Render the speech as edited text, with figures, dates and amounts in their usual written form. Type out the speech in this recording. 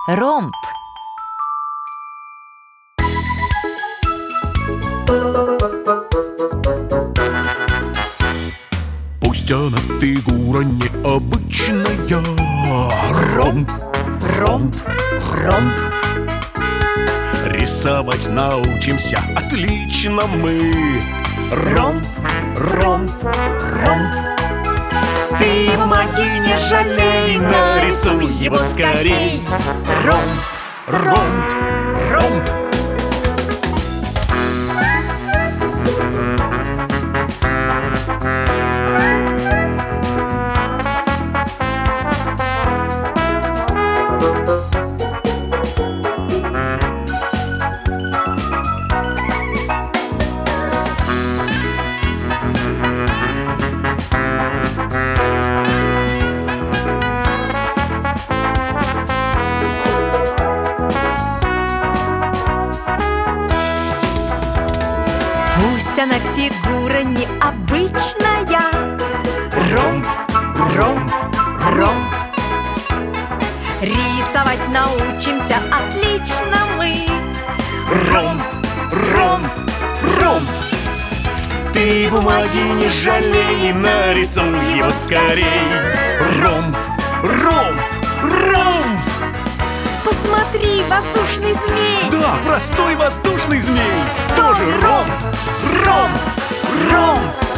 Ромб. Пусть она фигура необычная. Ромб, ромб, ромб. Рисовать научимся отлично мы. Ромб, ромб, ромб. Ты бумаги не жалей, нарисуй его скорей. Ромб, ромб, ромб. Пусть она фигура необычная. Ромб, ромб, ромб. Рисовать научимся отлично мы. Ромб, ромб, ромб. Ты бумаги не жалей, нарисуй его скорей. Ромб, ромб, ромб. Посмотри, воздушный змей. Да, простой воздушный змей. Тоже ромб, ромб, ромб.